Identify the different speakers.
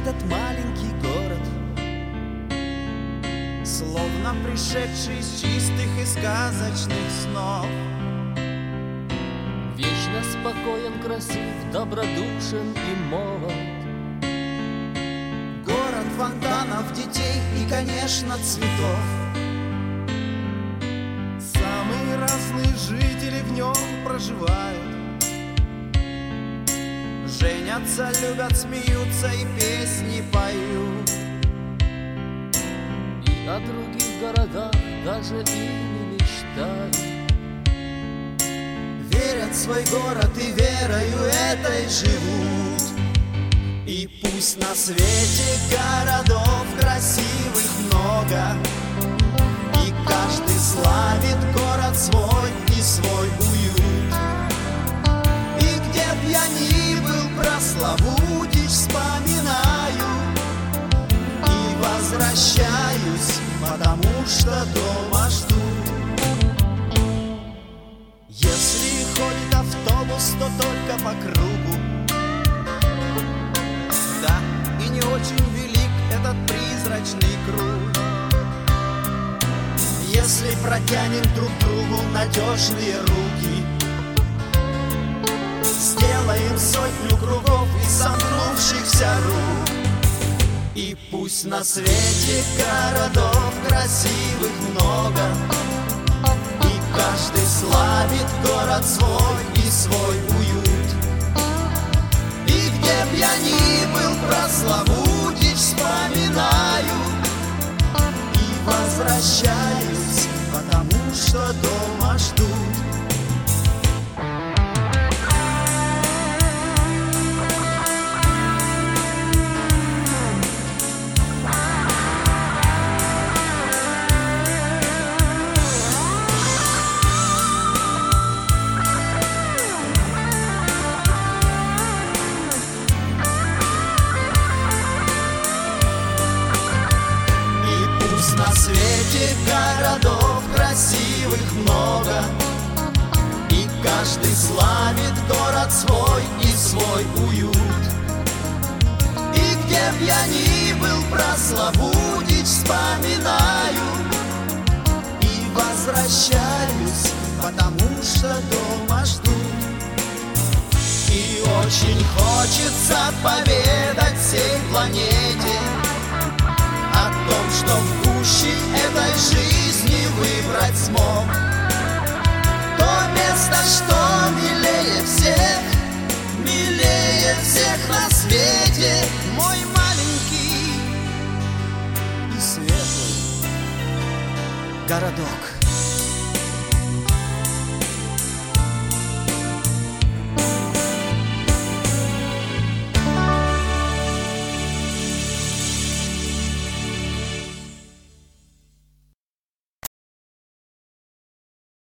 Speaker 1: этот маленький город, словно пришедший из чистых и сказочных снов.
Speaker 2: Вечно спокоен, красив, добродушен и молод.
Speaker 1: Город фонтанов, детей и, конечно, цветов. Самые разные жители в нем проживают. Женятся, любят, смеются и песни поют.
Speaker 2: И о других городах даже и не мечтают.
Speaker 1: Верят в свой город и верою этой живут. И пусть на свете городов красивых много, и каждый славит город свой и свой уют. И где б я ни был, про Славутич вспоминаю и возвращаюсь, потому что дома жду. Если ходит автобус, то только по кругу. Да, и не очень велик этот призрачный круг. Если протянем друг другу надежные руки, сделаем сотню кругов и сомкнувшихся рук. И пусть на свете городов красивых много, и каждый славит город свой и свой уют. И где б я ни был, про Славутич вспоминаю и возвращаюсь, потому что дома ждут. На свете городов красивых много, и каждый славит город свой и свой уют. И где б я ни был, про Славутич вспоминаю и возвращаюсь, потому что дома ждут. И очень хочется поведать всей планете о том, что в гуще этой жизни выбрать смог то место, что милее всех на свете. Мой маленький и светлый городок.